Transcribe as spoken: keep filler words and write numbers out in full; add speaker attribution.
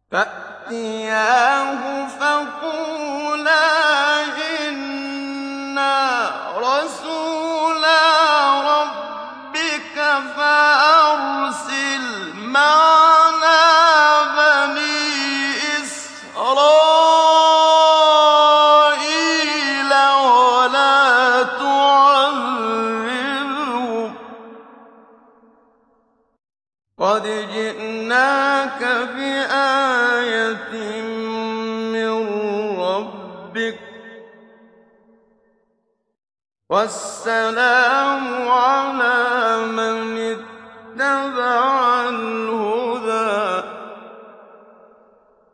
Speaker 1: فَأْتِيَاهُ فَقُولَا إِنَّا رَسُولَا رَبِّكَ فَأَرْسِلْ مَعَنَا بَنِي إِسْرَائِيلَ وَلَا تُعَذِّبْهُمْ ۖ قَدْ جِئْنَاكَ بِآيَةٍ مِّن رَّبِّكَ ۖ وَالسَّلَامُ عَلَىٰ مَنِ اتَّبَعَ